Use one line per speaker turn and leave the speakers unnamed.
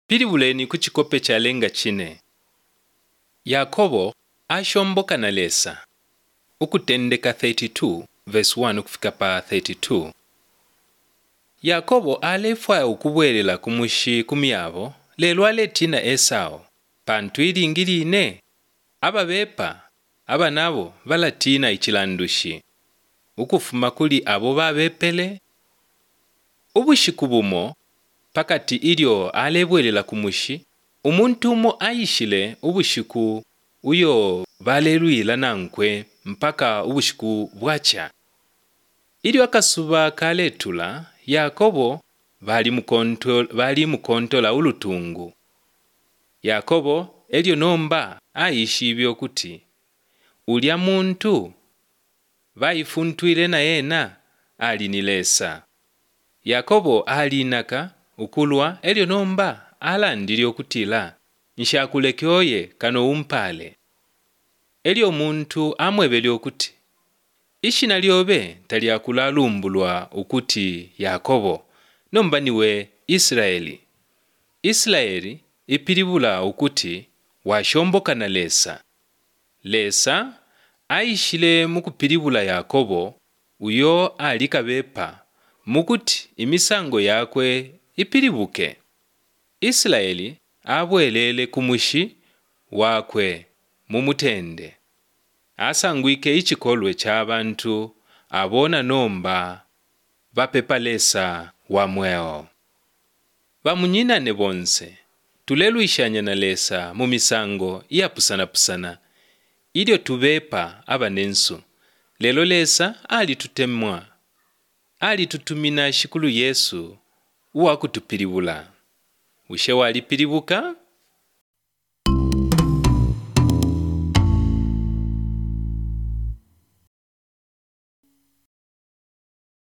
Pilibuleni ku chikope cha lenga chine. Yakobo ashomboka na lesa. Ukutendeka 32 verse 1 kufika pa 32. Yakobo alefwa ukubwelela kumushi kumyabo lelo aletina Esau pantu ilingirine ababepa aba nabo balatina ichilandushi ukufuma kuli abo babepele ubushiku bumo pakati ilyo alebwelela kumushi umuntu umo ayishile ubushiku uyo balelwila nankwe mpaka ubushiku bwacha. Ilyo akasuba kaletula Yakobo bali mukontola ulutungu. Yakobo elyo nomba ayishibyo kuti ulya muntu bayifuntwile na yena alinilesa. Yakobo alinaka ukulwa elyo nomba alandilyo kutila nshakulekyoye kano umpale. Elyo muntu amwebelyo kuti ishina lyobe talyakulalumbullwa ukuti Yakobo nomba niwe Israeli. Israeli ipilibula ukuti washomboka na lesa. Lesa aishile mukupilibula Yakobo uyo alikabepa mukuti imisango yakwe ipilibuke. Israeli abwelele kumushi wakwe mumutende. Asangwike ichikolwe cha abantu abona nomba bapepa lesa wamweo. Bamunyinane bonse tulelwishanya na lesa mumisango iyapusana-pusana ilyo tubepa abanensu. Lelo lesa alitutemwa alitutumina shikulu Yesu uwakutupilibula. Ushe walipilibuka?